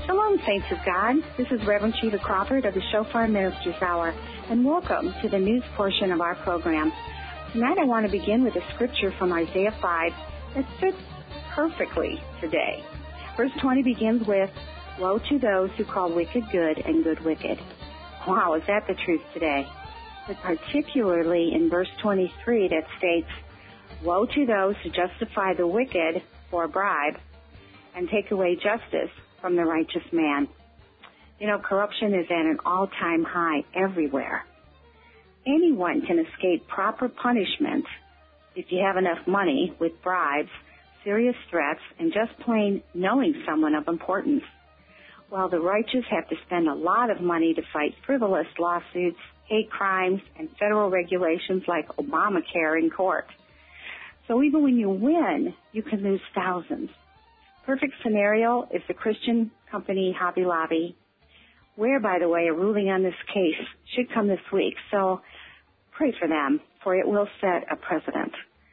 Shalom, saints of God. This is Reverend Shiva Crawford of the Shofar Ministries Hour, and welcome to the news portion of our program. Tonight I want to begin with a scripture from Isaiah 5 that fits perfectly today. Verse 20 begins with, "Woe to those who call wicked good and good wicked." Wow, is that the truth today? But particularly in verse 23 that states, "Woe to those who justify the wicked for a bribe and take away justice from the righteous man." You know, corruption is at an all-time high everywhere. Anyone can escape proper punishment if you have enough money with bribes, serious threats, and just plain knowing someone of importance. While the righteous have to spend a lot of money to fight frivolous lawsuits, hate crimes, and federal regulations like Obamacare in court. So even when you win, you can lose thousands. Perfect scenario is the Christian company Hobby Lobby, where, by the way, a ruling on this case should come this week. So pray for them, for it will set a precedent.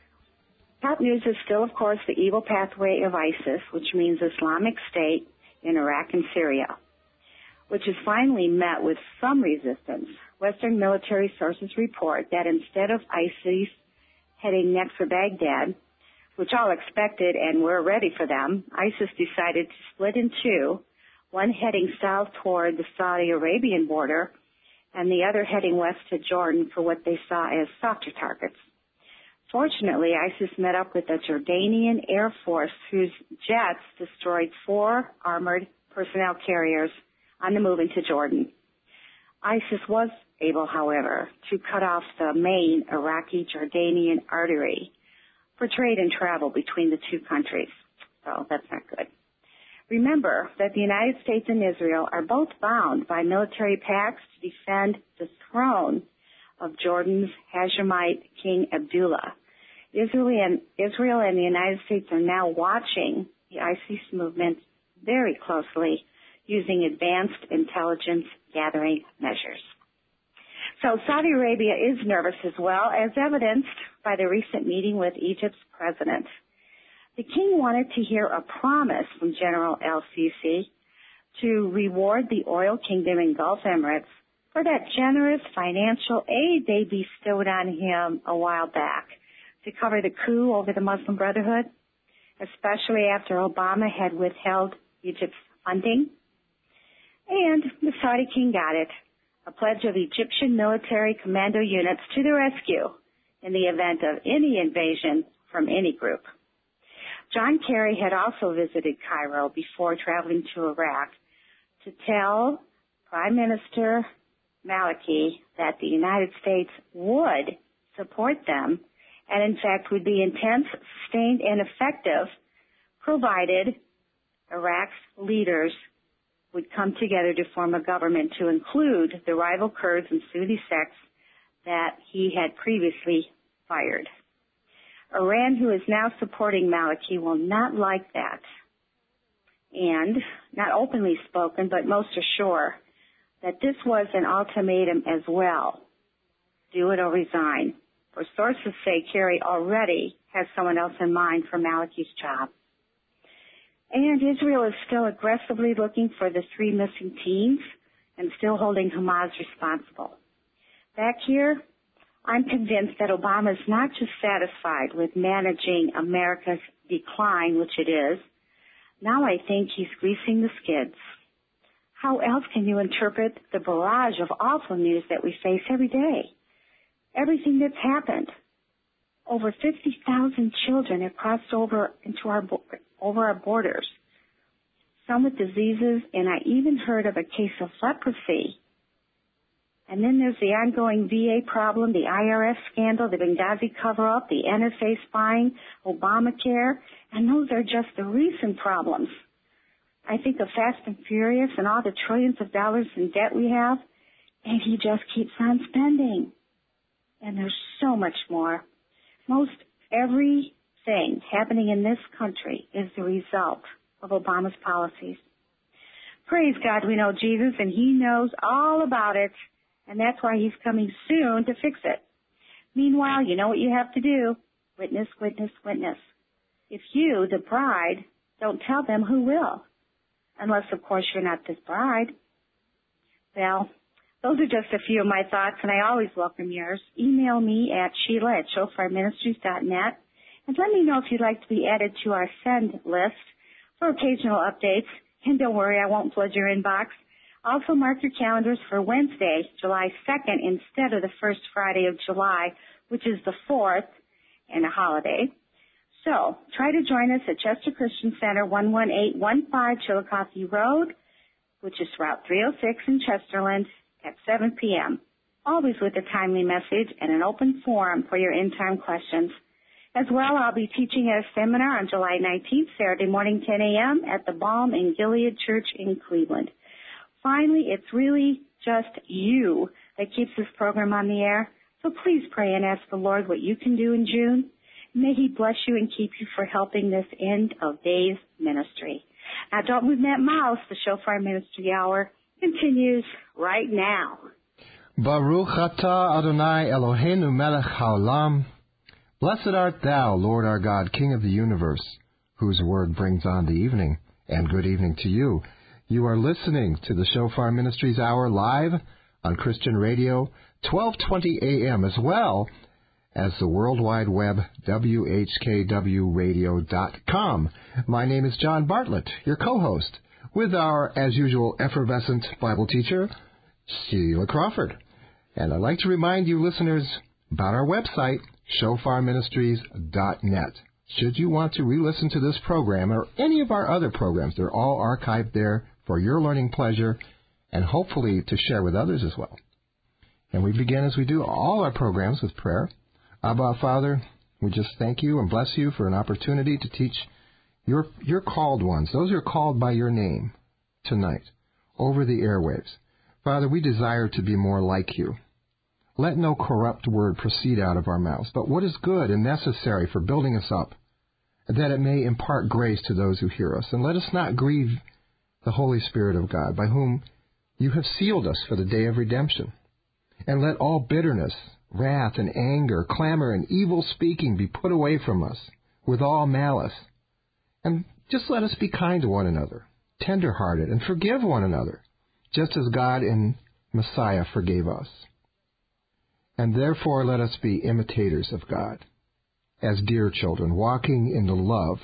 Top news is still, of course, the evil pathway of ISIS, which means Islamic State in Iraq and Syria, which has finally met with some resistance. Western military sources report that instead of ISIS heading next for Baghdad, which all expected and were ready for them, ISIS decided to split in two, one heading south toward the Saudi Arabian border and the other heading west to Jordan for what they saw as softer targets. Fortunately, ISIS met up with the Jordanian Air Force, whose jets destroyed 4 armored personnel carriers on the move into Jordan. ISIS was able, however, to cut off the main Iraqi-Jordanian artery for trade and travel between the two countries. So that's not good. Remember that the United States and Israel are both bound by military pacts to defend the throne of Jordan's Hashemite King Abdullah. Israel and the United States are now watching the ISIS movement very closely using advanced intelligence gathering measures. So Saudi Arabia is nervous as well, as evidenced by the recent meeting with Egypt's president. The king wanted to hear a promise from General el-Sisi to reward the oil kingdom and Gulf Emirates for that generous financial aid they bestowed on him a while back to cover the coup over the Muslim Brotherhood, especially after Obama had withheld Egypt's funding. And the Saudi king got it. A pledge of Egyptian military commando units to the rescue in the event of any invasion from any group. John Kerry had also visited Cairo before traveling to Iraq to tell Prime Minister Maliki that the United States would support them and, in fact, would be intense, sustained, and effective provided Iraq's leaders would come together to form a government to include the rival Kurds and Sunni sects that he had previously fired. Iran, who is now supporting Maliki, will not like that. And, not openly spoken, but most assure that this was an ultimatum as well. Do it or resign. For sources say Kerry already has someone else in mind for Maliki's job. And Israel is still aggressively looking for the 3 missing teens and still holding Hamas responsible. Back here, I'm convinced that Obama is not just satisfied with managing America's decline, which it is. Now I think he's greasing the skids. How else can you interpret the barrage of awful news that we face every day? Everything that's happened. Over 50,000 children have crossed over our borders, some with diseases, and I even heard of a case of leprosy. And then there's the ongoing VA problem, the IRS scandal, the Benghazi cover-up, the NSA spying, Obamacare, and those are just the recent problems. I think of Fast and Furious and all the trillions of dollars in debt we have, and he just keeps on spending. And there's so much more. Most everything happening in this country is the result of Obama's policies. Praise God, we know Jesus, and he knows all about it, and that's why he's coming soon to fix it. Meanwhile, you know what you have to do. Witness, witness, witness. If you, the bride, don't tell them, who will? unless, of course, you're not this bride. Well, those are just a few of my thoughts, and I always welcome yours. Email me at Sheila@shofarministries.net, and let me know if you'd like to be added to our send list for occasional updates. And don't worry, I won't flood your inbox. Also, mark your calendars for Wednesday, July 2nd, instead of the first Friday of July, which is the 4th, and a holiday. So, try to join us at Chester Christian Center, 11815 Chillicothe Road, which is Route 306 in Chesterland, at 7 p.m., always with a timely message and an open forum for your end-time questions. As well, I'll be teaching at a seminar on July 19th, Saturday morning, 10 a.m. at the Balm in Gilead Church in Cleveland. Finally, it's really just you that keeps this program on the air, so please pray and ask the Lord what you can do in June. May He bless you and keep you for helping this end of days ministry. Now, don't move that mouse. The Shofar Ministry Hour continues right now. Baruch atah Adonai Eloheinu melech haolam. Blessed art thou, Lord our God, King of the universe, whose word brings on the evening. And good evening to you. You are listening to the Shofar Ministries Hour live on Christian Radio, 1220 a.m., as well as the World Wide Web, WHKWradio.com. My name is John Bartlett, your co-host, with our, as usual, effervescent Bible teacher, Sheila Crawford. And I'd like to remind you listeners about our website, shofarministries.net. Should you want to re-listen to this program or any of our other programs, they're all archived there for your learning pleasure and hopefully to share with others as well. And we begin, as we do all our programs, with prayer. Abba, Father, we just thank you and bless you for an opportunity to teach your called ones, those who are called by your name tonight, over the airwaves. Father, we desire to be more like you. Let no corrupt word proceed out of our mouths, but what is good and necessary for building us up, that it may impart grace to those who hear us. And let us not grieve the Holy Spirit of God, by whom you have sealed us for the day of redemption. And let all bitterness, wrath, and anger, clamor, and evil speaking be put away from us, with all malice. And just let us be kind to one another, tender-hearted, and forgive one another, just as God in Messiah forgave us. And therefore let us be imitators of God, as dear children, walking in the love,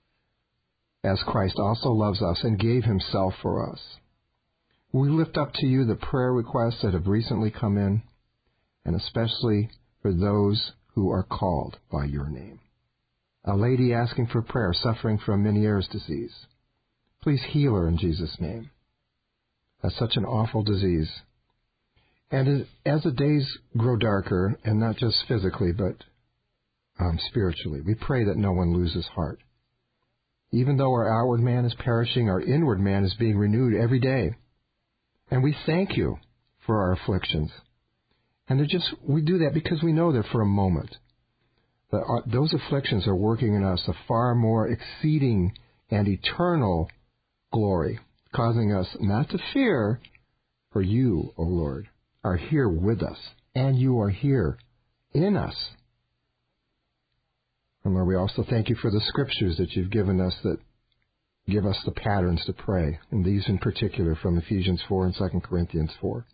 as Christ also loves us and gave himself for us. We lift up to you the prayer requests that have recently come in, and especially for those who are called by your name. A lady asking for prayer, suffering from Meniere's disease. Please heal her in Jesus' name. That's such an awful disease. And as the days grow darker, and not just physically, but spiritually, we pray that no one loses heart. Even though our outward man is perishing, our inward man is being renewed every day. And we thank you for our afflictions. And we do that because we know they're for a moment. But those afflictions are working in us a far more exceeding and eternal glory, causing us not to fear, for you, O Lord, are here with us, and you are here in us. And Lord, we also thank you for the scriptures that you've given us that give us the patterns to pray, and these in particular from Ephesians 4 and 2 Corinthians 4.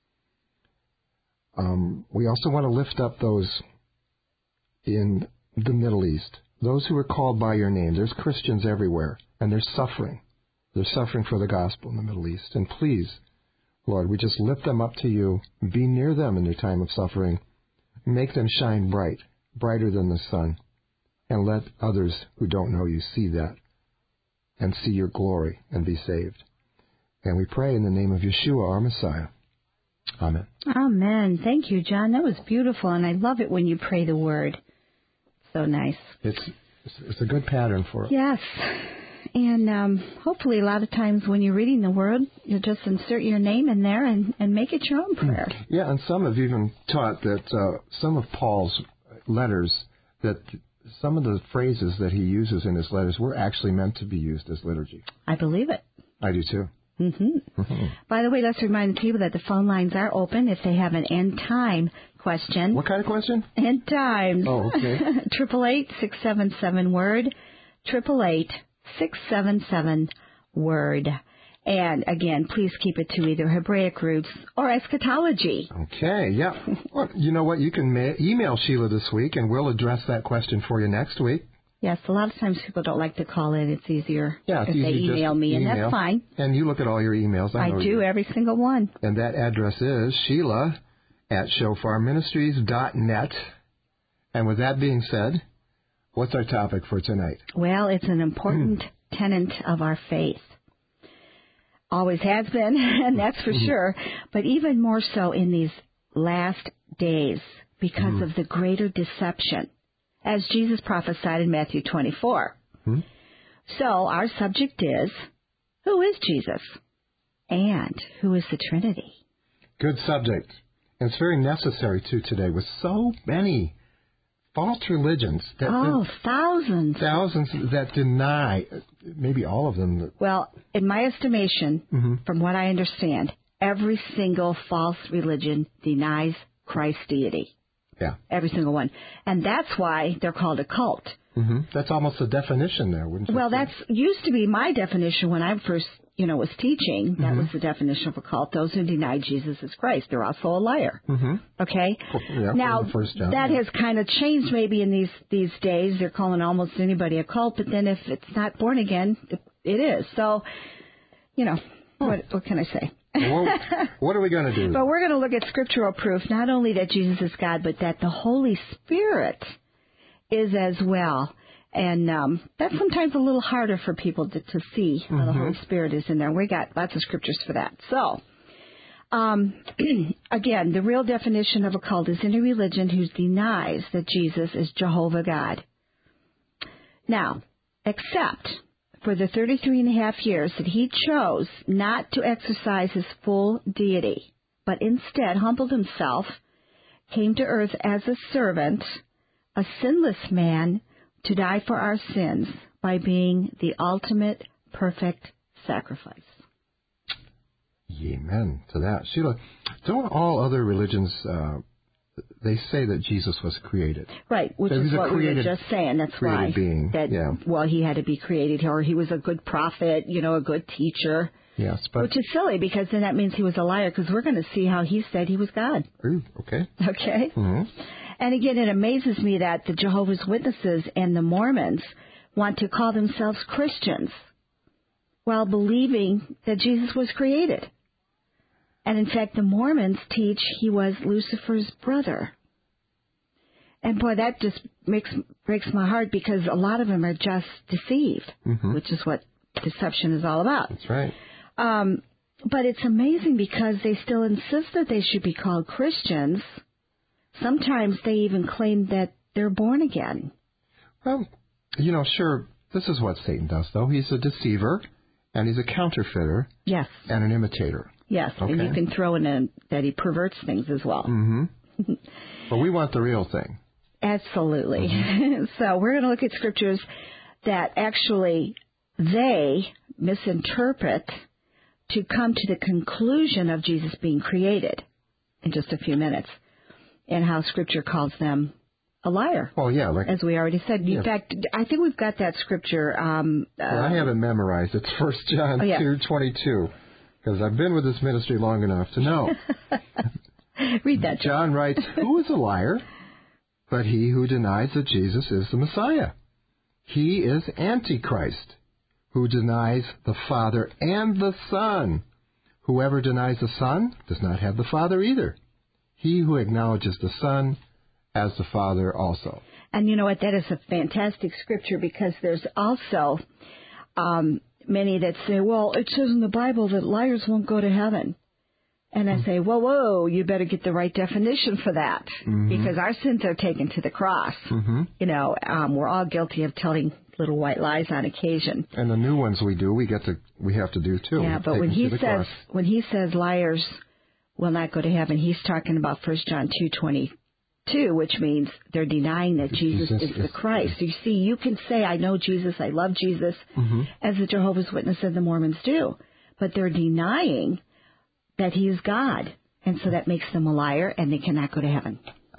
We also want to lift up those in the Middle East, those who are called by your name. There's Christians everywhere, and they're suffering. They're suffering for the gospel in the Middle East. And please, Lord, we just lift them up to you. Be near them in their time of suffering. Make them shine bright, brighter than the sun. And let others who don't know you see that and see your glory and be saved. And we pray in the name of Yeshua, our Messiah. Amen. Amen. Thank you, John. That was beautiful, and I love it when you pray the word. So nice. It's a good pattern for it. Yes. And hopefully a lot of times when you're reading the word, you'll just insert your name in there and make it your own prayer. Yeah, and some have even taught that some of Paul's letters, that some of the phrases that he uses in his letters were actually meant to be used as liturgy. I believe it. I do too. Mm-hmm. Mm-hmm. By the way, let's remind the people that the phone lines are open if they have an end time question. What kind of question? End times. Oh, okay. 888-677-WORD. 888-677-WORD. And again, please keep it to either Hebraic roots or eschatology. Okay, yeah. Well, you know what? You can email Sheila this week, and we'll address that question for you next week. Yes, a lot of times people don't like to call in. It's easier if they email me, and that's fine. And you look at all your emails. I do, every single one. And that address is Sheila@shofarministries.net. And with that being said, what's our topic for tonight? Well, it's an important tenet of our faith. Always has been, and that's for sure, but even more so in these last days because of the greater deception, as Jesus prophesied in Matthew 24. So our subject is, who is Jesus? And who is the Trinity? Good subject. And it's very necessary, too, today, with so many false religions. Thousands. Thousands that deny, maybe all of them. Well, in my estimation, from what I understand, every single false religion denies Christ's deity. Yeah. Every single one. And that's why they're called a cult. That's almost a definition there, wouldn't you? Well, that's used to be my definition when I first, was teaching. That was the definition of a cult. Those who deny Jesus as Christ, they're also a liar. Okay? Yeah, now, that has kind of changed maybe in these days. They're calling almost anybody a cult, but then if it's not born again, it is. So, what can I say? Well, what are we going to do? But we're going to look at scriptural proof, not only that Jesus is God, but that the Holy Spirit is as well. And that's sometimes a little harder for people to see how the Holy Spirit is in there. We got lots of scriptures for that. So, again, the real definition of a cult is any religion who denies that Jesus is Jehovah God. Now, except for the 33 and a half years that he chose not to exercise his full deity, but instead humbled himself, came to earth as a servant, a sinless man, to die for our sins by being the ultimate perfect sacrifice. Amen to that. Sheila, don't all other religions, they say that Jesus was created. Right, which is what we were just saying. That's why. Being. Well, he had to be created, or he was a good prophet, a good teacher. Yes, but... Which is silly, because then that means he was a liar, because we're going to see how he said he was God. Ooh, okay. Okay? And again, it amazes me that the Jehovah's Witnesses and the Mormons want to call themselves Christians while believing that Jesus was created. And in fact, the Mormons teach he was Lucifer's brother. And boy, that just breaks my heart, because a lot of them are just deceived, which is what deception is all about. That's right. But it's amazing, because they still insist that they should be called Christians. Sometimes they even claim that they're born again. Well, sure, this is what Satan does, though. He's a deceiver, and he's a counterfeiter. Yes. And an imitator. Yes, okay. And you can throw in that he perverts things as well. But we want the real thing. Absolutely. So we're going to look at scriptures that actually they misinterpret to come to the conclusion of Jesus being created in just a few minutes, and how Scripture calls them a liar. Oh, yeah. As we already said. In fact, I think we've got that scripture. Well, I have it memorized. It's 1 John 2:22, because I've been with this ministry long enough to know. Read that. John writes, "Who is a liar but he who denies that Jesus is the Messiah? He is Antichrist, who denies the Father and the Son. Whoever denies the Son does not have the Father either. He who acknowledges the Son as the Father also." And you know what? That is a fantastic scripture, because there's also many that say, well, it says in the Bible that liars won't go to heaven. And I say, whoa, you better get the right definition for that, because our sins are taken to the cross. We're all guilty of telling little white lies on occasion. And the new ones we have to do too. Yeah, but when he says liars will not go to heaven, he's talking about 1 John 2:22, which means they're denying that Jesus is the Christ. You see, you can say, I know Jesus, I love Jesus, as the Jehovah's Witnesses and the Mormons do, but they're denying that he is God, and so that makes them a liar, and they cannot go to heaven.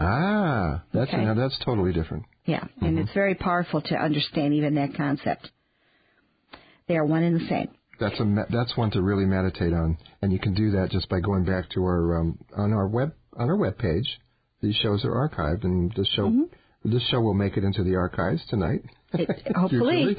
That's totally different. Yeah, and it's very powerful to understand even that concept. They are one and the same. That's one to really meditate on, and you can do that just by going back to our on our web page. These shows are archived, and this show will make it into the archives tonight. Hopefully.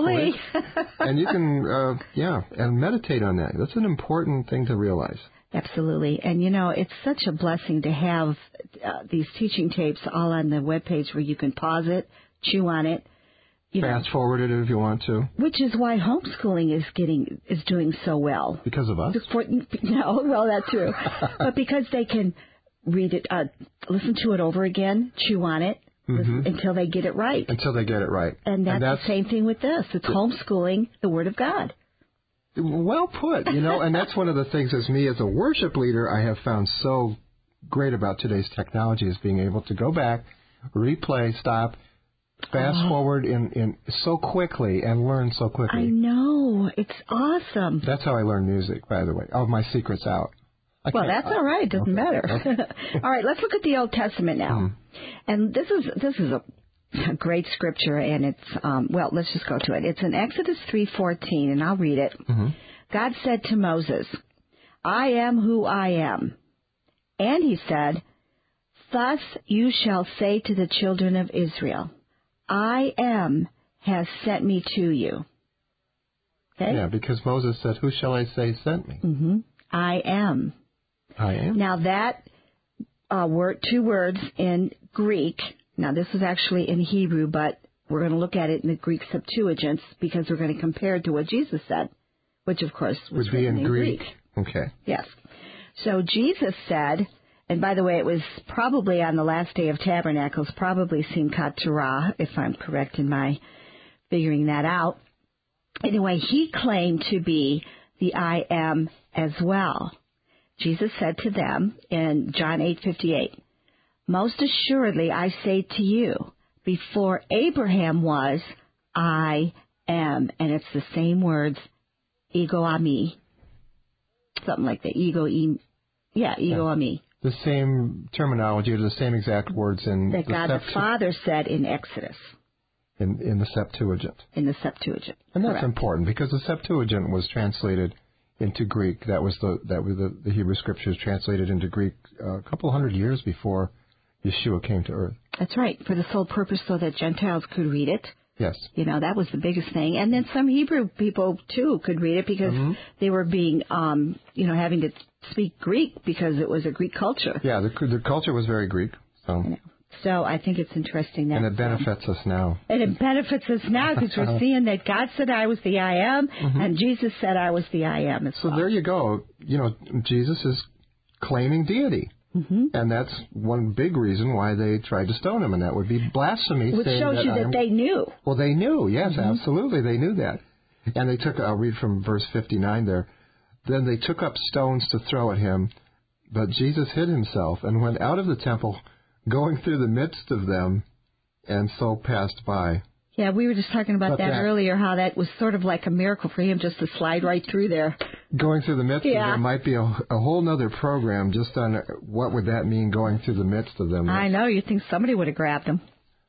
And you can and meditate on that. That's an important thing to realize. Absolutely. And, it's such a blessing to have these teaching tapes all on the webpage where you can pause it, chew on it. Fast forward it if you want to. Which is why homeschooling is doing so well. Because of us? No, well, that's true. But because they can read it, listen to it over again, chew on it, until they get it right. Until they get it right. And that's the same thing with this. It's homeschooling the Word of God. Well put, and that's one of the things as me as a worship leader I have found so great about today's technology is being able to go back, replay, stop, fast forward in so quickly and learn so quickly. I know. It's awesome. That's how I learn music, by the way. Oh, my secret's out. Well, that's all right. It doesn't matter. Okay. All right, let's look at the Old Testament now. And this is a great scripture, and it's, let's just go to it. It's in Exodus 3:14, and I'll read it. God said to Moses, I am who I am. And he said, thus you shall say to the children of Israel, I am has sent me to you. Okay? Yeah, because Moses said, who shall I say sent me? I am. I am. Now that two words in Greek, now this is actually in Hebrew, but we're going to look at it in the Greek Septuagint because we're going to compare it to what Jesus said, which of course was would be in Greek. Okay. Yes. So Jesus said, and by the way, it was probably on the last day of Tabernacles, probably Simchat Torah, if I'm correct in my figuring that out. Anyway, he claimed to be the I am as well. Jesus said to them in John 8:58, most assuredly I say to you, before Abraham was, I am. And it's the same words, ego ami. Something like that. Ego ami. The same terminology, or the same exact words in that God the Father said in Exodus. In the Septuagint. In the Septuagint. And that's correct. important because the Septuagint was translated into Greek. That was the Hebrew Scriptures translated into Greek a couple hundred years before Yeshua came to earth. That's right, for the sole purpose so that Gentiles could read it. Yes. That was the biggest thing. And then some Hebrew people, too, could read it because they were being, having to speak Greek because it was a Greek culture. Yeah, the culture was very Greek. So I think it's interesting that. And it benefits us now. And it benefits us now because we're seeing that God said I was the I am, and Jesus said I was the I am as well. So there you go. Jesus is claiming deity. And that's one big reason why they tried to stone him, and that would be blasphemy. Which shows you that they knew. Well, they knew, yes, absolutely, they knew that. And they took, I'll read from verse 59 there, then they took up stones to throw at him, but Jesus hid himself and went out of the temple, going through the midst of them, and so passed by. Yeah, we were just talking about that earlier, how that was sort of like a miracle for him just to slide right through there. Going through the midst of them might be a whole other program just on what would that mean, going through the midst of them. I know. You'd think somebody would have grabbed him.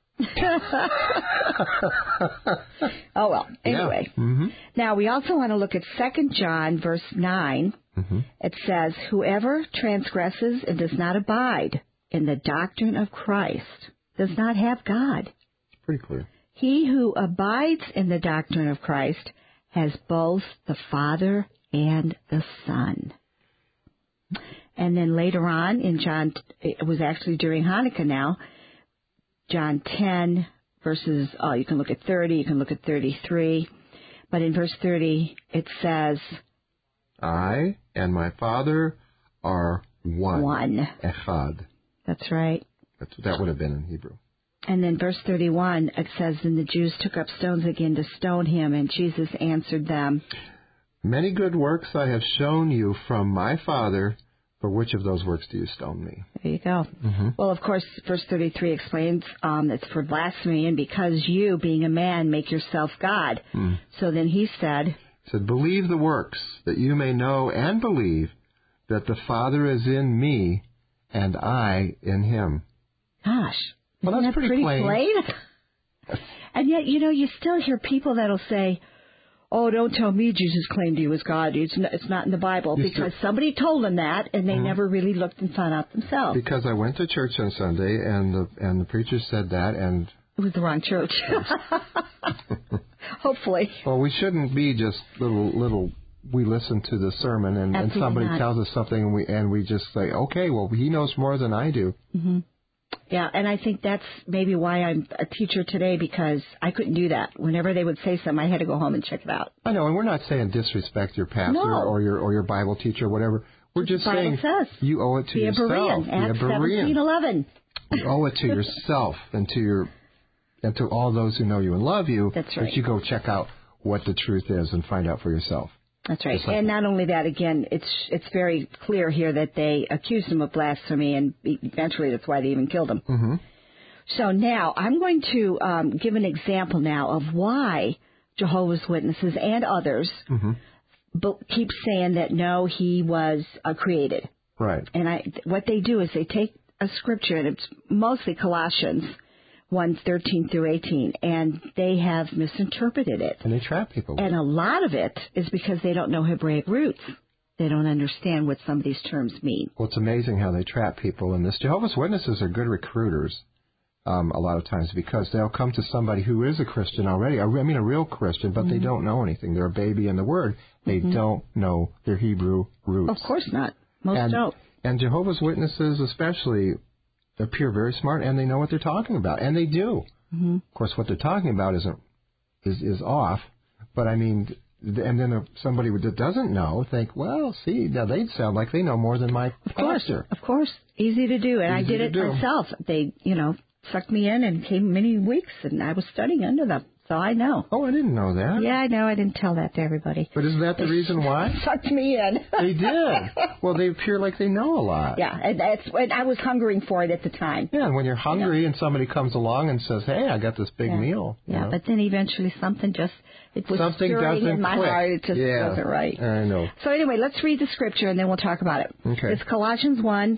Oh, well. Anyway. Yeah. Now, we also want to look at 2 John, verse 9. It says, whoever transgresses and does not abide in the doctrine of Christ does not have God. It's pretty clear. He who abides in the doctrine of Christ has both the Father and the Son. And then later on in John, it was actually during Hanukkah now, John 10 verses, you can look at 30, you can look at 33. But in verse 30, it says, I and my Father are one. One. Echad. That's right. That would have been in Hebrew. And then verse 31, it says, and the Jews took up stones again to stone him, and Jesus answered them, many good works I have shown you from my Father. For which of those works do you stone me? There you go. Well, of course, verse 33 explains it's for blasphemy, and because you, being a man, make yourself God. So then he said, believe the works, that you may know and believe that the Father is in me, and I in him. Gosh. Well, that's pretty plain. And yet, you still hear people that'll say, oh, don't tell me Jesus claimed he was God. It's not in the Bible, because somebody told them that, and they never really looked and found out themselves. Because I went to church on Sunday, and the preacher said that, and it was the wrong church. Hopefully. Well, we shouldn't be just little. We listen to the sermon, and somebody tells us something, and we just say, okay, well, he knows more than I do. Mm-hmm. Yeah, and I think that's maybe why I'm a teacher today, because I couldn't do that. Whenever they would say something, I had to go home and check it out. I know, and we're not saying disrespect your pastor or your Bible teacher or whatever. We're just saying you owe it to yourself. Acts 17:11. You owe it to yourself and to all those who know you and love you. That's right. That you go check out what the truth is and find out for yourself. That's right. And not only that, again, it's very clear here that they accused him of blasphemy, and eventually that's why they even killed him. Mm-hmm. So now I'm going to give an example now of why Jehovah's Witnesses and others keep saying that, no, he was created. Right. And what they do is they take a scripture, and it's mostly Colossians 1:13 through 18, and they have misinterpreted it. And they trap people. And a lot of it is because they don't know Hebraic roots. They don't understand what some of these terms mean. Well, it's amazing how they trap people in this. Jehovah's Witnesses are good recruiters a lot of times, because they'll come to somebody who is a Christian already, a real Christian, but they don't know anything. They're a baby in the Word. They don't know their Hebrew roots. Of course not. Most don't. And Jehovah's Witnesses especially appear very smart, and they know what they're talking about, and they do. Mm-hmm. Of course, what they're talking about is off, but I mean, and then somebody that doesn't know think, well, see, now they'd sound like they know more than my pastor. Of course, easy to do, and I did it myself. They, sucked me in and came many weeks, and I was studying under them. So I know. Oh, I didn't know that. Yeah, I know. I didn't tell that to everybody. But isn't that the reason why? Sucked me in. They did. Well, they appear like they know a lot. Yeah, and I was hungering for it at the time. Yeah, and when you're hungry and somebody comes along and says, hey, I got this big meal. Yeah, but then eventually something was stirring in my heart. It just wasn't right. I know. So anyway, let's read the scripture, and then we'll talk about it. Okay. It's Colossians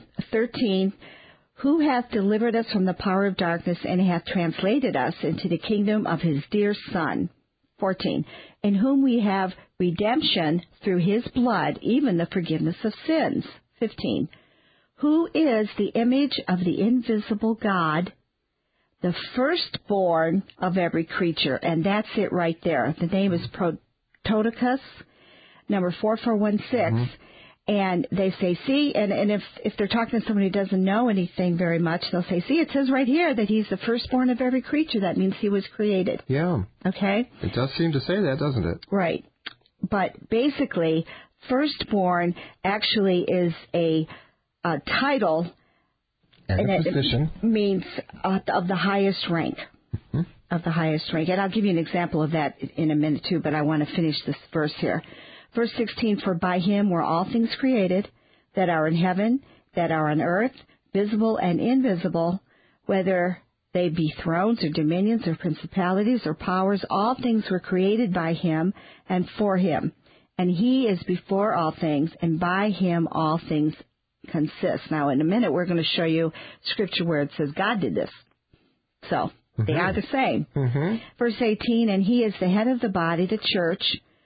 1:13. Who hath delivered us from the power of darkness, and hath translated us into the kingdom of his dear Son. 14. In whom we have redemption through his blood, even the forgiveness of sins. 15. Who is the image of the invisible God, the firstborn of every creature. And that's it right there. The name is Prototokos, number 4416. And they say, see, and if they're talking to somebody who doesn't know anything very much, they'll say, see, it says right here that he's the firstborn of every creature. That means he was created. Yeah. Okay? It does seem to say that, doesn't it? Right. But basically, firstborn actually is a title. And a position. It means of the highest rank. Mm-hmm. Of the highest rank. And I'll give you an example of that in a minute, too, but I want to finish this verse here. Verse 16, for by him were all things created, that are in heaven, that are on earth, visible and invisible, whether they be thrones or dominions or principalities or powers, all things were created by him and for him. And he is before all things, and by him all things consist. Now, in a minute, we're going to show you scripture where it says God did this. So, they are the same. Mm-hmm. Verse 18, and he is the head of the body, the church.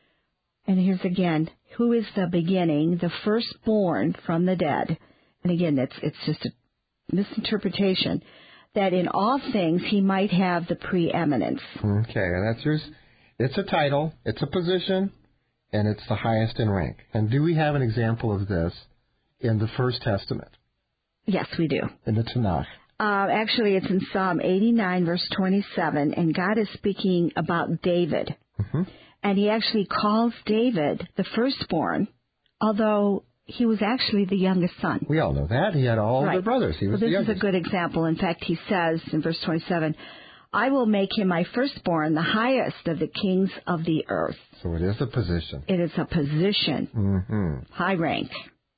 And here's again, who is the beginning, the firstborn from the dead. And again, it's just a misinterpretation, that in all things he might have the preeminence. Okay, and it's a title, it's a position, and it's the highest in rank. And do we have an example of this in the First Testament? Yes, we do. In the Tanakh. Actually, it's in Psalm 89, verse 27, and God is speaking about David. Mm-hmm. And he actually calls David the firstborn, although he was actually the youngest son. We all know that. He had all the brothers. He was the youngest. This is a good example. In fact, he says in verse 27, I will make him my firstborn, the highest of the kings of the earth. So it is a position. It is a position. Mm-hmm. High rank.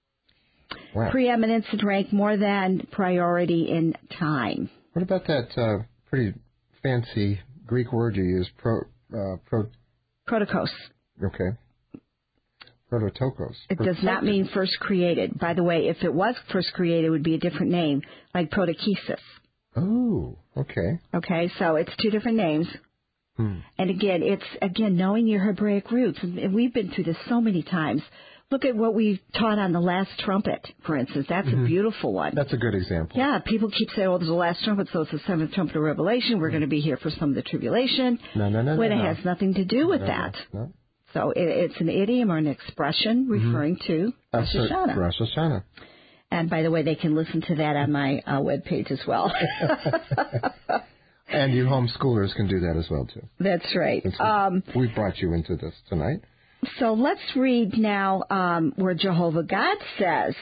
Wow. Preeminence in rank more than priority in time. What about that pretty fancy Greek word you use, Protokos. Okay. Prototokos. It does not mean first created. By the way, if it was first created, it would be a different name, like protokesis. Oh, okay. Okay, so it's two different names. And again, it's knowing your Hebraic roots. And we've been through this so many times. Look at what we taught on the last trumpet, for instance. That's a beautiful one. That's a good example. Yeah, people keep saying, there's the last trumpet, so it's the seventh trumpet of Revelation. We're going to be here for some of the tribulation. No. When it has nothing to do with that. No. So it's an idiom or an expression referring to Rosh Hashanah. Rosh Hashanah. And by the way, they can listen to that on my webpage as well. And you homeschoolers can do that as well, too. That's right. We brought you into this tonight. So let's read now where Jehovah God says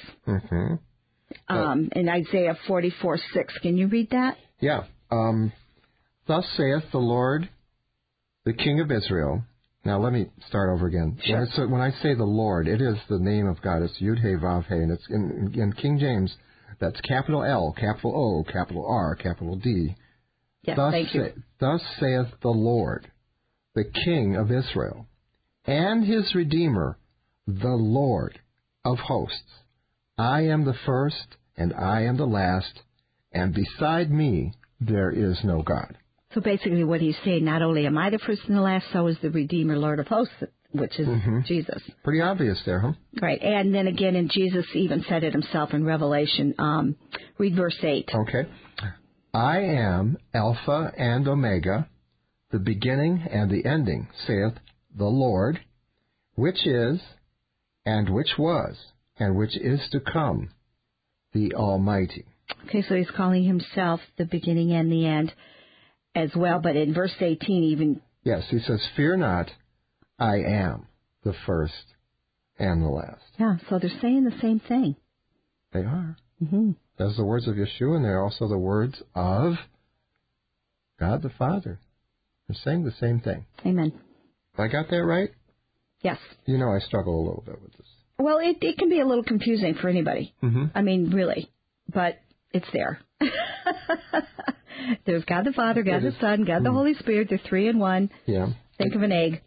in Isaiah 44:6. Can you read that? Yeah. Thus saith the Lord, the King of Israel. Now let me start over again. Sure. When I say the Lord, it is the name of God. It's Yud He Vav He, and it's in King James. That's capital L, capital O, capital R, capital D. Yes, thank you. Thus saith the Lord, the King of Israel, and his Redeemer, the Lord of hosts. I am the first, and I am the last, and beside me there is no God. So basically what he's saying, not only am I the first and the last, so is the Redeemer, Lord of hosts, which is Jesus. Pretty obvious there, huh? Right. And then again, and Jesus even said it himself in Revelation. Read verse 8. Okay. I am Alpha and Omega, the beginning and the ending, saith the Lord, which is, and which was, and which is to come, the Almighty. Okay, so he's calling himself the beginning and the end as well, but in verse 18 even... Yes, he says, fear not, I am the first and the last. Yeah, so they're saying the same thing. They are. Mm-hmm. That's the words of Yeshua, and they're also the words of God the Father. They're saying the same thing. Amen. I got that right? Yes. You know I struggle a little bit with this. Well, it can be a little confusing for anybody. I mean, really. But it's there. There's God the Father, God the Son, God the Holy Spirit. They're three in one. Yeah. Think of an egg.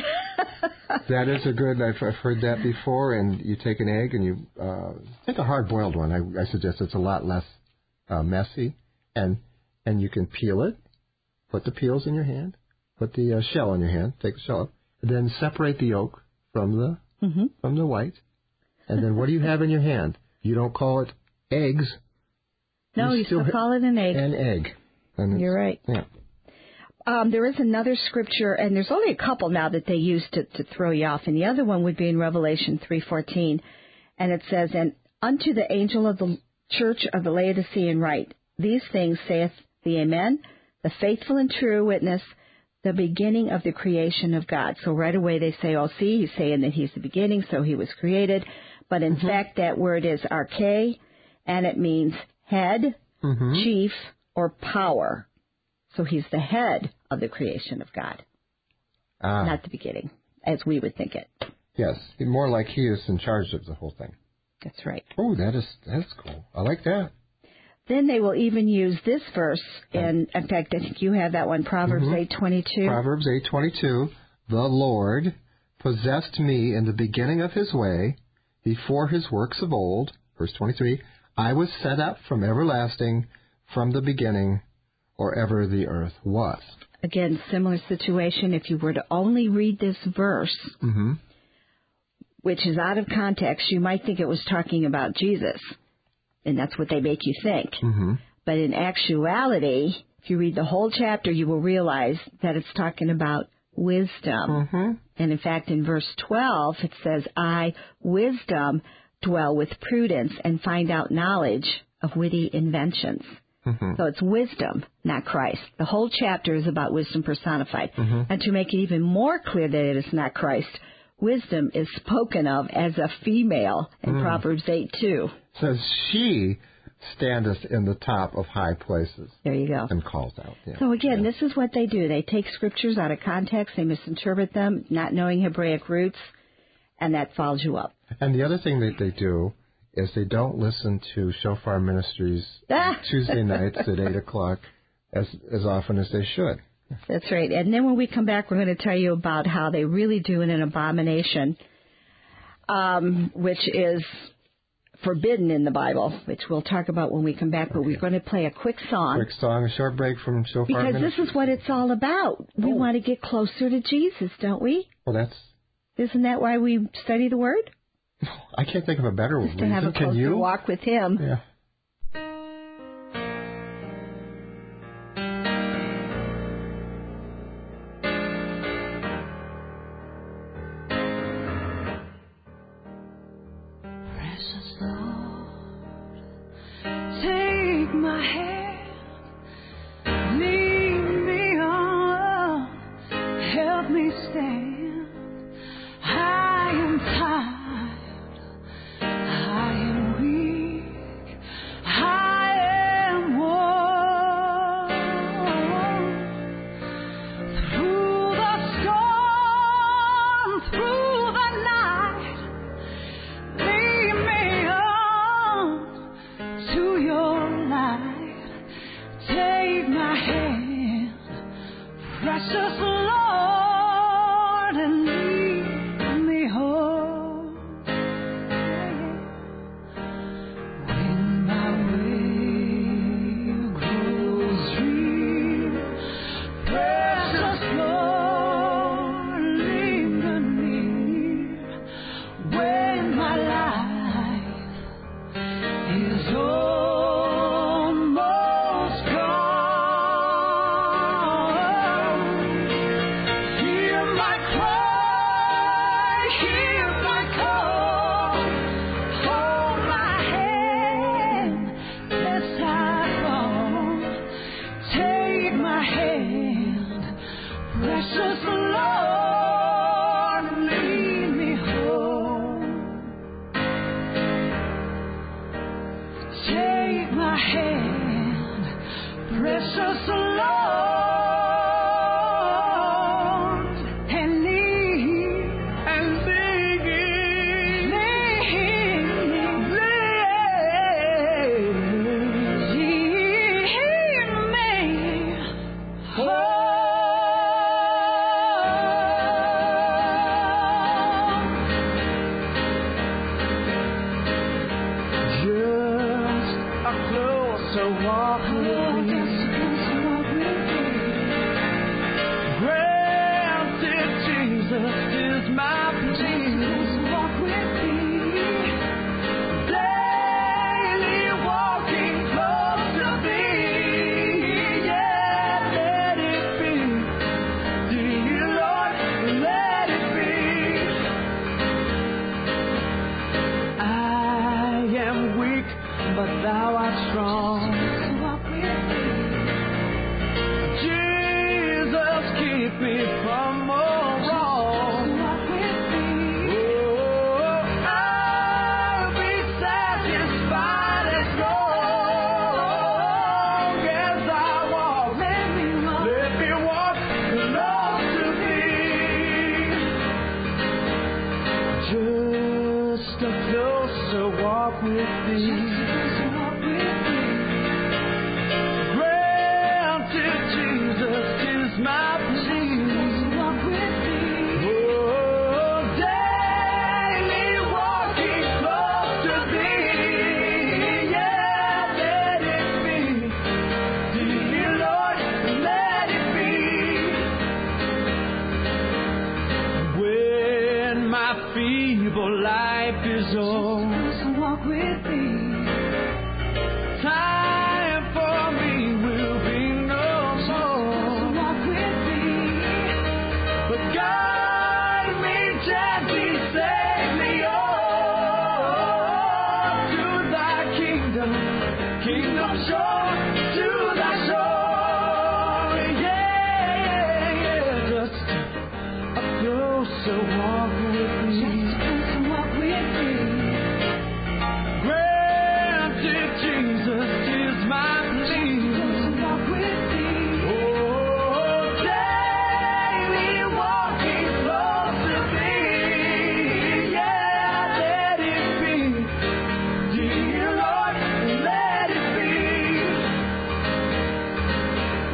That is a good, I've heard that before, and you take an egg and you take a hard-boiled one. I suggest it's a lot less messy, and you can peel it, put the peels in your hand, put the shell in your hand, take the shell up, and then separate the yolk from the white, and then what do you have in your hand? You don't call it eggs. No, you still call it an egg. An egg. And you're right. Yeah. There is another scripture, and there's only a couple now that they use to throw you off, and the other one would be in Revelation 3:14, and it says, and unto the angel of the church of the Laodicean write, these things saith the Amen, the faithful and true witness, the beginning of the creation of God. So right away they say, oh, see, he's saying that he's the beginning, so he was created, but in fact that word is arche, and it means head, chief, or power. So he's the head of the creation of God, not the beginning, as we would think it. Yes, more like he is in charge of the whole thing. That's right. Oh, that's cool. I like that. Then they will even use this verse, in fact, I think you have that one, Proverbs 8:22. Proverbs 8:22, the Lord possessed me in the beginning of his way, before his works of old. Verse 23, I was set up from everlasting, from the beginning, or ever the earth was. Again, similar situation. If you were to only read this verse, which is out of context, you might think it was talking about Jesus. And that's what they make you think. But in actuality, if you read the whole chapter, you will realize that it's talking about wisdom. And in fact, in verse 12, it says, I, wisdom, dwell with prudence and find out knowledge of witty inventions. So it's wisdom, not Christ. The whole chapter is about wisdom personified. And to make it even more clear that it is not Christ, wisdom is spoken of as a female in Proverbs 8:2. Says she standeth in the top of high places. There you go. And calls out. Yeah. So again, this is what they do. They take scriptures out of context, they misinterpret them, not knowing Hebraic roots, and that follows you up. And the other thing that they do is they don't listen to Shofar Ministries Tuesday nights at 8 o'clock as often as they should. That's right. And then when we come back, we're going to tell you about how they really do an abomination, which is forbidden in the Bible, which we'll talk about when we come back, but we're going to play a quick song. Quick song, a short break from Shofar Because Ministries. this is what it's all about. We want to get closer to Jesus, don't we? Well, Isn't that why we study the Word? I can't think of a better reason. To have a closer walk with Him. Yeah.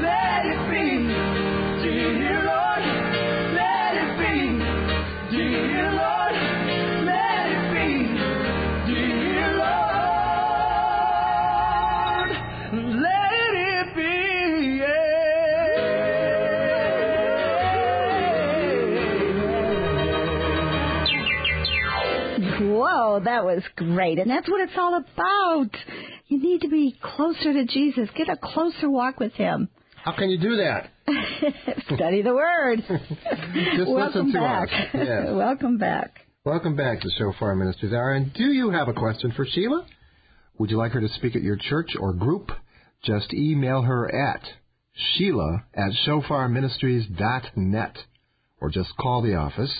Dear Whoa, that was great. And that's what it's all about. You need to be closer to Jesus. Get a closer walk with him. How can you do that? Study the Word. Just Welcome listen to back. us. Yes. Welcome back. Welcome back to Shofar Ministries Hour. And do you have a question for Sheila? Would you like her to speak at your church or group? Just email her at Sheila@shofarministries.net or just call the office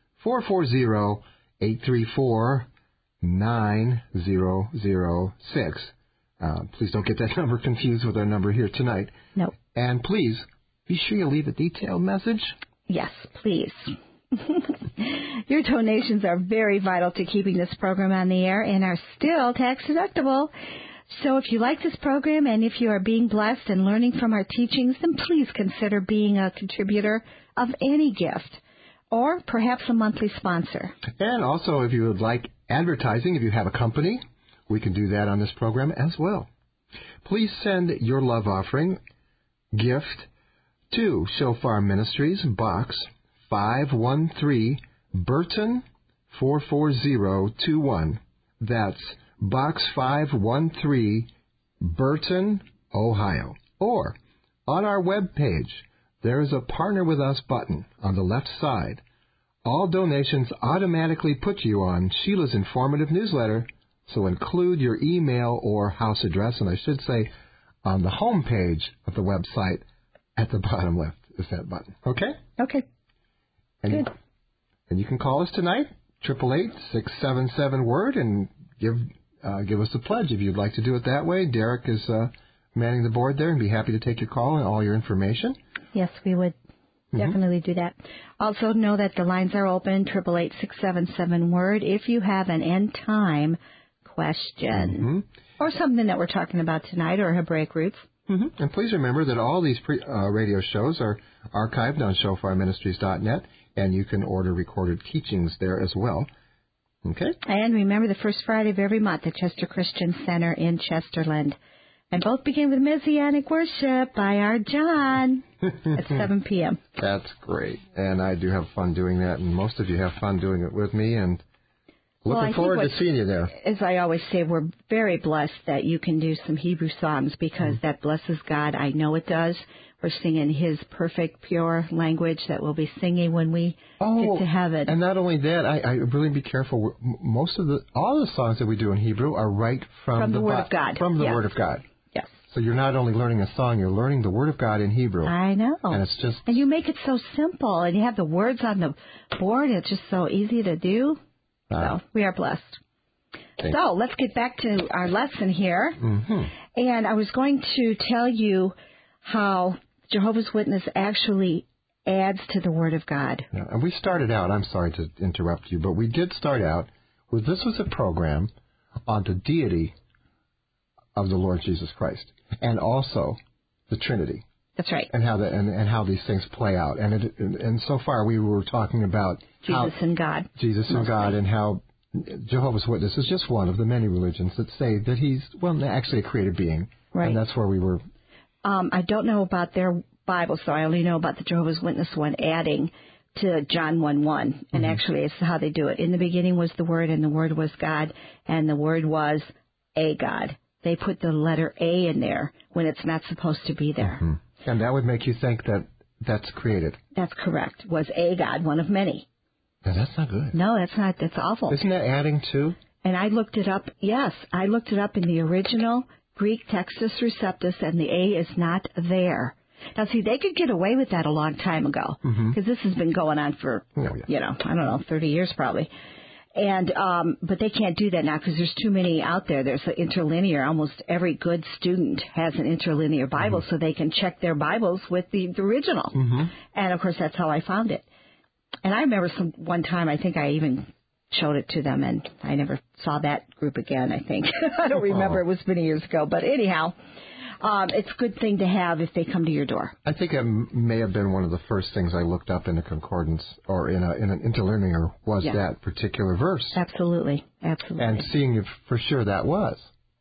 440-834-9006. Please don't get that number confused with our number here tonight. No. And please, be sure you leave a detailed message. Yes, please. Your donations are very vital to keeping this program on the air and are still tax deductible. So if you like this program and if you are being blessed and learning from our teachings, then please consider being a contributor of any gift or perhaps a monthly sponsor. And also, if you would like advertising, if you have a company, we can do that on this program as well. Please send your love offering gift to Shofar Ministries, Box 513, Burton 44021. That's Box 513, Burton, Ohio. Or on our webpage, there is a Partner with Us button on the left side. All donations automatically put you on Sheila's informative newsletter, so include your email or house address, and I should say on the home page of the website at the bottom left is that button. Okay? Okay. Good. And you can call us tonight, 888-677-WORD, and give us a pledge if you'd like to do it that way. Derek is manning the board there and be happy to take your call and all your information. Yes, we would definitely do that. Also know that the lines are open, 888-677-WORD, if you have an end time question or something that we're talking about tonight or Hebraic roots. And please remember that all these radio shows are archived on shofarministries.net, and you can order recorded teachings there as well. Okay? And remember the first Friday of every month at Chester Christian Center in Chesterland. And both begin with Messianic worship by our John at 7 p.m. That's great. And I do have fun doing that, and most of you have fun doing it with me, and looking forward to seeing you there. As I always say, we're very blessed that you can do some Hebrew songs because that blesses God. I know it does. We're singing His perfect, pure language that we'll be singing when we get to heaven. And not only that, I really be careful. All the songs that we do in Hebrew are right from the Word of God. From the Word of God. Yes. So you're not only learning a song, you're learning the Word of God in Hebrew. I know. And it's just... And you make it so simple, and you have the words on the board. It's just so easy to do. So we are blessed. So let's get back to our lesson here. And I was going to tell you how Jehovah's Witness actually adds to the Word of God. Yeah, and we started out, I'm sorry to interrupt you, but we did start out with this was a program on the deity of the Lord Jesus Christ and also the Trinity. That's right. And how and how these things play out. And so far we were talking about Jesus and God. Jesus and God, and how Jehovah's Witness is just one of the many religions that say that he's, actually a created being. Right. And that's where we were. I don't know about their Bible, so I only know about the Jehovah's Witness one adding to John 1:1. And actually it's how they do it. In the beginning was the Word, and the Word was God, and the Word was a God. They put the letter A in there when it's not supposed to be there. And that would make you think that that's created. That's correct. Was a God, one of many. Now, that's not good. No, that's not. That's awful. Isn't that adding to? And I looked it up. Yes, I looked it up in the original Greek Textus Receptus, and the A is not there. Now, see, they could get away with that a long time ago because this has been going on for, I don't know, 30 years probably. And but they can't do that now because there's too many out there. There's an interlinear. Almost every good student has an interlinear Bible, so they can check their Bibles with the original. And, of course, that's how I found it. And I remember one time, I think I even showed it to them, and I never saw that group again, I think. I don't remember. It was many years ago. But anyhow, it's a good thing to have if they come to your door. I think it may have been one of the first things I looked up in a concordance or in an interlinear was that particular verse. Absolutely. And seeing if for sure that was.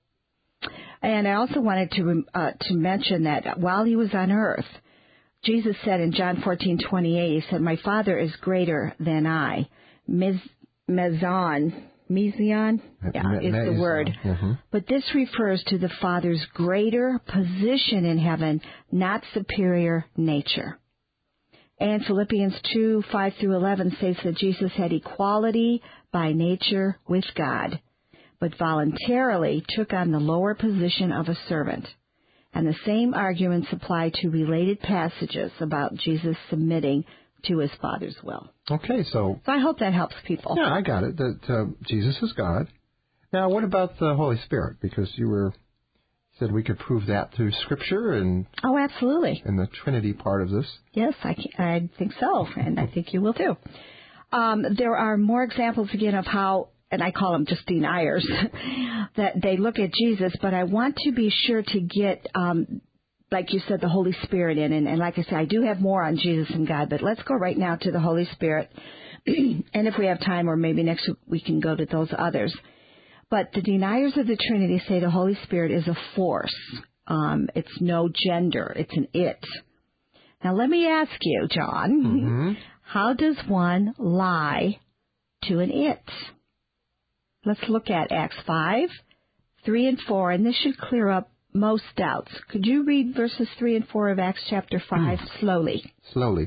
And I also wanted to mention that while he was on earth, Jesus said in John 14:28, he said, "My Father is greater than I." Mezon, Mesion, is the word. Mm-hmm. But this refers to the Father's greater position in heaven, not superior nature. And Philippians 2:5-11 states that Jesus had equality by nature with God, but voluntarily took on the lower position of a servant. And the same arguments apply to related passages about Jesus submitting to his Father's will. Okay, so I hope that helps people. Yeah, I got it, that Jesus is God. Now, what about the Holy Spirit? Because you said we could prove that through Scripture and... Oh, absolutely. And the Trinity part of this. Yes, I think so, and I think you will too. There are more examples, again, of how, and I call them just deniers, that they look at Jesus, but I want to be sure to get, like you said, the Holy Spirit in. And like I said, I do have more on Jesus and God, but let's go right now to the Holy Spirit. And if we have time, or maybe next week, we can go to those others. But the deniers of the Trinity say the Holy Spirit is a force. It's no gender. It's an it. Now, let me ask you, John, how does one lie to an it? Let's look at Acts 5:3 and 4, and this should clear up most doubts. Could you read verses 3 and 4 of Acts chapter 5 slowly? Slowly.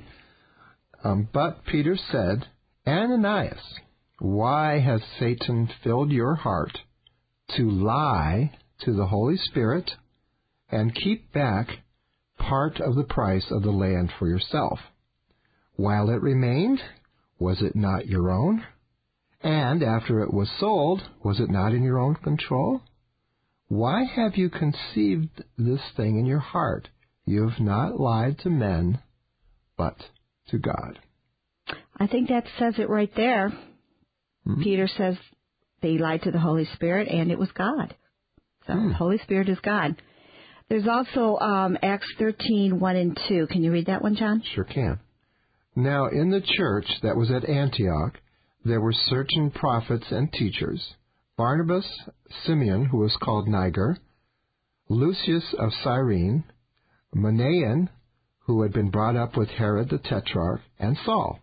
But Peter said, Ananias, why has Satan filled your heart to lie to the Holy Spirit and keep back part of the price of the land for yourself? While it remained, was it not your own? And after it was sold, was it not in your own control? Why have you conceived this thing in your heart? You have not lied to men, but to God. I think that says it right there. Peter says they lied to the Holy Spirit, and it was God. So the Holy Spirit is God. There's also Acts 13:1 and 2. Can you read that one, John? Sure can. Now in the church that was at Antioch, there were certain prophets and teachers, Barnabas, Simeon, who was called Niger, Lucius of Cyrene, Manaen, who had been brought up with Herod the Tetrarch, and Saul.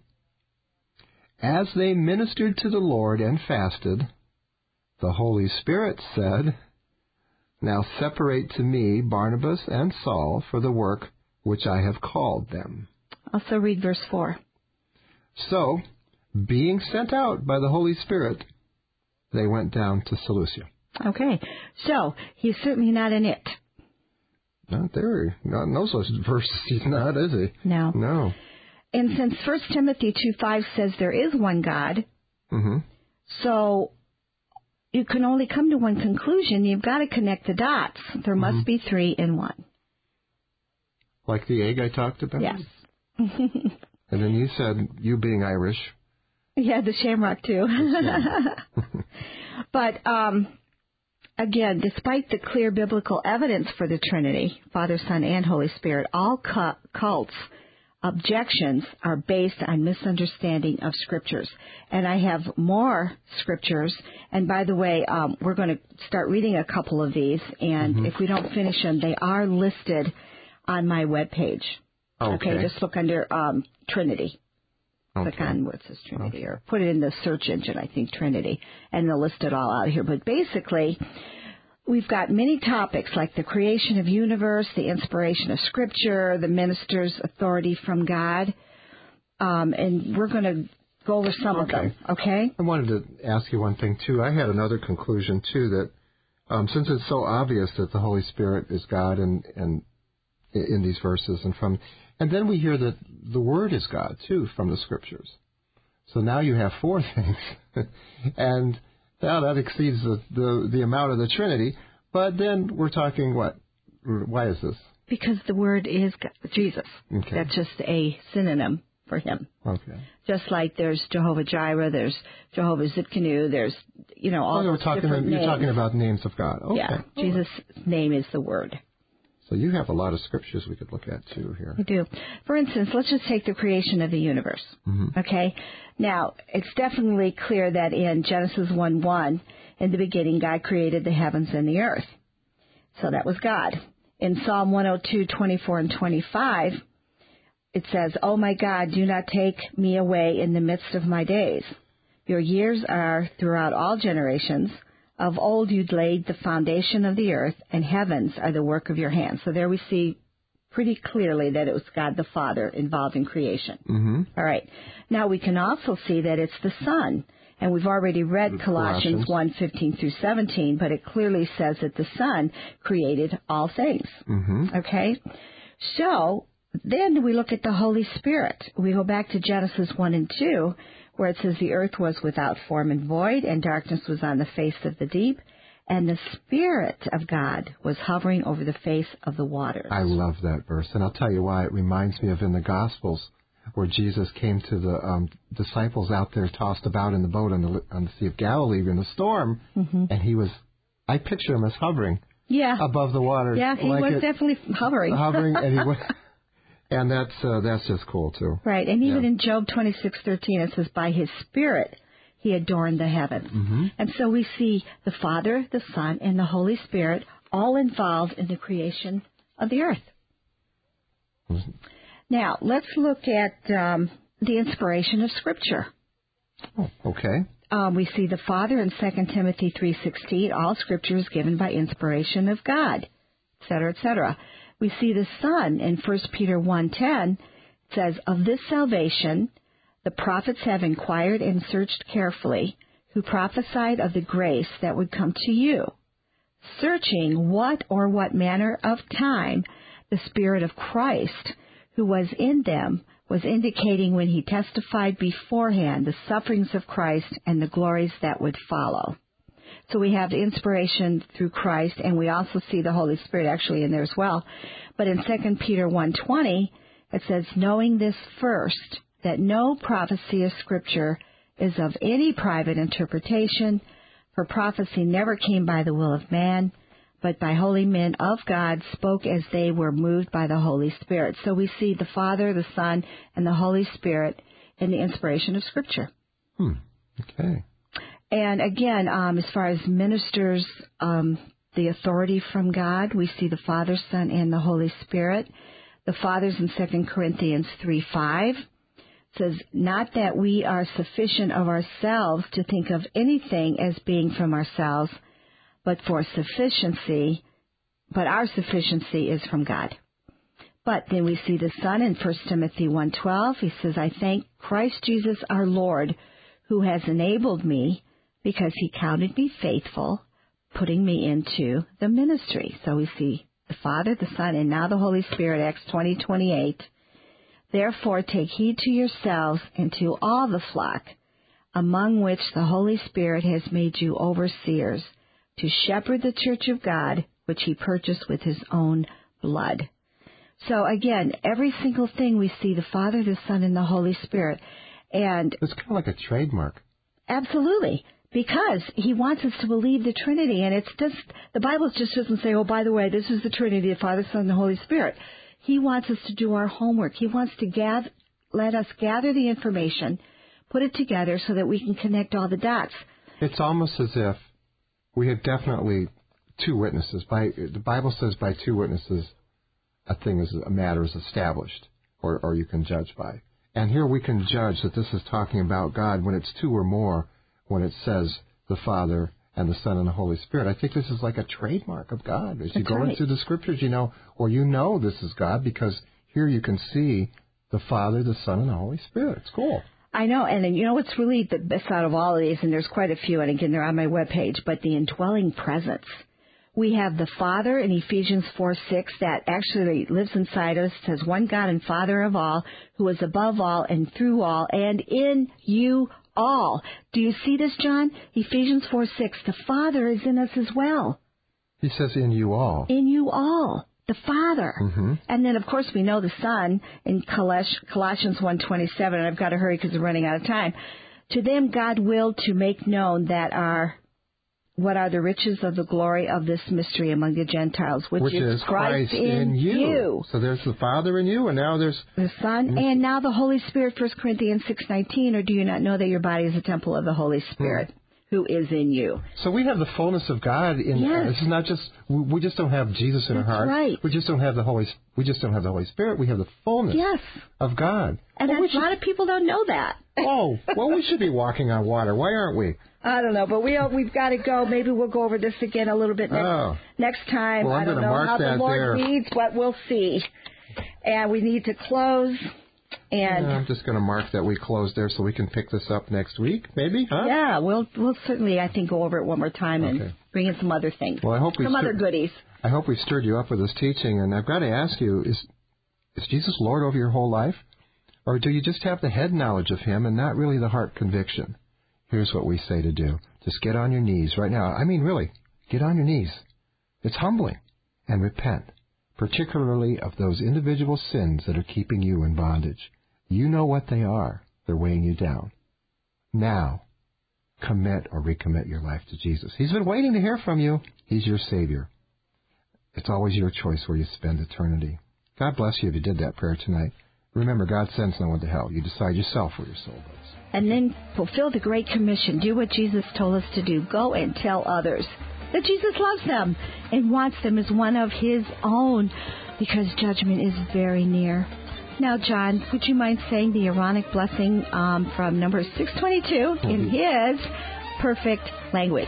As they ministered to the Lord and fasted, the Holy Spirit said, Now separate to me Barnabas and Saul for the work which I have called them. Also read verse 4. So, being sent out by the Holy Spirit, they went down to Seleucia. Okay, so he's certainly not an it. Not there. God knows those verses. He's not, is he? No. No. And since 1 Timothy 2:5 says there is one God, so you can only come to one conclusion. You've got to connect the dots. There must be three in one. Like the egg I talked about? Yes. And then you said, you being Irish. Yeah, the shamrock too. But again, despite the clear biblical evidence for the Trinity, Father, Son, and Holy Spirit, all cults' objections are based on misunderstanding of Scriptures. And I have more Scriptures. And by the way, we're going to start reading a couple of these. And if we don't finish them, they are listed on my webpage. Okay, just look under Trinity. Click on where it says Trinity, or put it in the search engine, I think, Trinity, and they'll list it all out here. But basically, we've got many topics like the creation of universe, the inspiration of Scripture, the minister's authority from God, and we're going to go over some of them, okay? I wanted to ask you one thing, too. I had another conclusion, too, that since it's so obvious that the Holy Spirit is God and in these verses, and then we hear that the Word is God, too, from the Scriptures. So now you have four things. And now that exceeds the amount of the Trinity. But then we're talking what? Why is this? Because the Word is God, Jesus. Okay. That's just a synonym for Him. Okay. Just like there's Jehovah Jireh, there's Jehovah Zidkenu, there's, all those different names. You're talking about names of God. Okay. Yeah, Jesus' name is the Word. So you have a lot of scriptures we could look at, too, here. I do. For instance, let's just take the creation of the universe, okay? Now, it's definitely clear that in Genesis 1:1, in the beginning, God created the heavens and the earth. So that was God. In Psalm 102:24 and 25, it says, Oh, my God, do not take me away in the midst of my days. Your years are throughout all generations. Of old you laid the foundation of the earth, and heavens are the work of your hands. So there we see pretty clearly that it was God the Father involved in creation. Mm-hmm. All right. Now we can also see that it's the Son. And we've already read Colossians 1:15 through 17, but it clearly says that the Son created all things. Mm-hmm. Okay? So then we look at the Holy Spirit. We go back to Genesis 1 and 2, where it says the earth was without form and void, and darkness was on the face of the deep, and the Spirit of God was hovering over the face of the waters. I love that verse, and I'll tell you why. It reminds me of in the Gospels where Jesus came to the disciples out there tossed about in the boat on the Sea of Galilee in the storm, mm-hmm. and I picture him as hovering above the water. Yeah, he was definitely hovering. Hovering, and he was... And that's just cool, too. Right, and even in Job 26:13, it says, by his Spirit he adorned the heavens. Mm-hmm. And so we see the Father, the Son, and the Holy Spirit all involved in the creation of the earth. Mm-hmm. Now, let's look at the inspiration of Scripture. Oh, okay. We see the Father in 2 Timothy 3:16, all Scripture is given by inspiration of God, etc., etc. We see the Son in 1 Peter 1:10. It says, of this salvation the prophets have inquired and searched carefully, who prophesied of the grace that would come to you, searching what manner of time the Spirit of Christ, who was in them, was indicating when he testified beforehand the sufferings of Christ and the glories that would follow. So we have the inspiration through Christ, and we also see the Holy Spirit actually in there as well. But in 2 Peter 1:20, it says, knowing this first, that no prophecy of Scripture is of any private interpretation, for prophecy never came by the will of man, but by holy men of God spoke as they were moved by the Holy Spirit. So we see the Father, the Son, and the Holy Spirit in the inspiration of Scripture. Okay. And again, as far as ministers, the authority from God, we see the Father, Son, and the Holy Spirit. The Father's in 2 Corinthians 3:5. Says, not that we are sufficient of ourselves to think of anything as being from ourselves, but our sufficiency is from God. But then we see the Son in 1 Timothy 1:12. He says, I thank Christ Jesus our Lord, who has enabled me, because he counted me faithful, putting me into the ministry. So we see the Father, the Son, and now the Holy Spirit, Acts 20:28. Therefore take heed to yourselves and to all the flock, among which the Holy Spirit has made you overseers, to shepherd the church of God, which he purchased with his own blood. So again, every single thing we see the Father, the Son, and the Holy Spirit. And it's kind of like a trademark. Absolutely. Because he wants us to believe the Trinity. And it's just, the Bible just doesn't say, oh, by the way, this is the Trinity, the Father, Son, and the Holy Spirit. He wants us to do our homework. He wants to let us gather the information, put it together so that we can connect all the dots. It's almost as if we have definitely two witnesses. The Bible says by two witnesses a matter is established, or you can judge by. And here we can judge that this is talking about God when it's two or more, when it says the Father and the Son and the Holy Spirit. I think this is like a trademark of God. As you go into the Scriptures, this is God, because here you can see the Father, the Son, and the Holy Spirit. It's cool. I know, and you know what's really the best out of all of these, and there's quite a few, and again, they're on my webpage, but the indwelling presence. We have the Father in Ephesians 4:6 that actually lives inside us, says one God and Father of all, who is above all and through all and in you all. Do you see this, John? Ephesians 4:6. The Father is in us as well. He says in you all. In you all. The Father. Mm-hmm. And then, of course, we know the Son in Colossians 1:27, and I've got to hurry because we're running out of time. To them God willed to make known what are the riches of the glory of this mystery among the Gentiles, which is Christ in you. So there's the Father in you, and now there's the Son, and now the Holy Spirit, 1 Corinthians 6:19, or do you not know that your body is a temple of the Holy Spirit, who is in you. So we have the fullness of God in Yes. This is not just we just don't have Jesus in our That's heart. right. We just don't have the Holy Spirit. We have the fullness Yes. of God. And Well, a lot of people don't know that. Oh, well, we should be walking on water. Why aren't we? I don't know, but we've got to go. Maybe we'll go over this again a little bit next time. Well, I'm I don't gonna know mark how the that Lord there. leads, but we'll see. And we need to close. And I'm just going to mark that we closed there so we can pick this up next week, maybe, huh? yeah, we'll certainly, I think, go over it one more time and bring in some other things. Well, I hope some other goodies. I hope we stirred you up with this teaching, and I've got to ask you, is Jesus Lord over your whole life? Or do you just have the head knowledge of Him and not really the heart conviction? Here's what we say to do. Just get on your knees right now. I mean, really, get on your knees. It's humbling. And repent, particularly of those individual sins that are keeping you in bondage. You know what they are. They're weighing you down. Now, commit or recommit your life to Jesus. He's been waiting to hear from you. He's your Savior. It's always your choice where you spend eternity. God bless you if you did that prayer tonight. Remember, God sends no one to hell. You decide yourself where your soul goes. And then fulfill the Great Commission. Do what Jesus told us to do. Go and tell others that Jesus loves them and wants them as one of His own, because judgment is very near. Now, John, would you mind saying the Aaronic blessing from number 622 in His perfect language?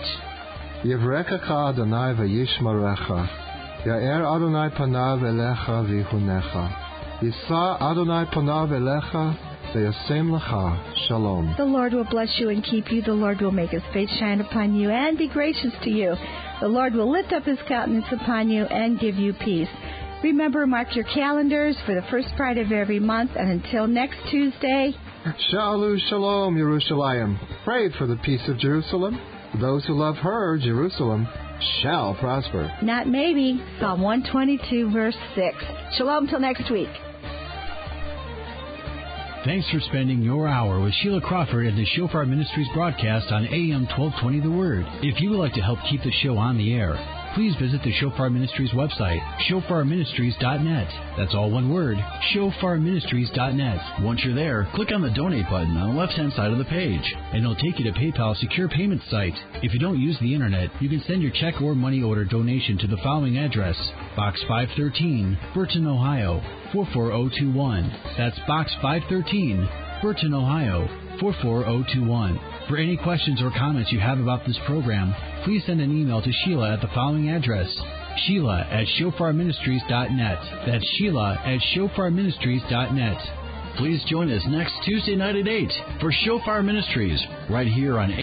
Yivrechecha Adonai v'yishmerecha. Ya'er Adonai panav elecha v'yichunecha. Yisa Adonai panav elecha v'yasem lecha. Shalom. The Lord will bless you and keep you. The Lord will make His face shine upon you and be gracious to you. The Lord will lift up His countenance upon you and give you peace. Remember, mark your calendars for the first part of every month. And until next Tuesday, Shalom, Shalom, Yerushalayim. Pray for the peace of Jerusalem. Those who love her, Jerusalem, shall prosper. Not maybe. Psalm 122, verse 6. Shalom till next week. Thanks for spending your hour with Sheila Crawford and the Shofar Ministries broadcast on AM 1220 The Word. If you would like to help keep the show on the air, please visit the Shofar Ministries website, shofarministries.net. That's all one word, shofarministries.net. Once you're there, click on the donate button on the left-hand side of the page, and it'll take you to PayPal's secure payment site. If you don't use the internet, you can send your check or money order donation to the following address: Box 513, Burton, Ohio 44021. That's Box 513, Burton, Ohio 44021. For any questions or comments you have about this program, please send an email to Sheila at the following address: Sheila@shofarministries.net. That's Sheila@shofarministries.net. Please join us next Tuesday night at 8 for Shofar Ministries, right here on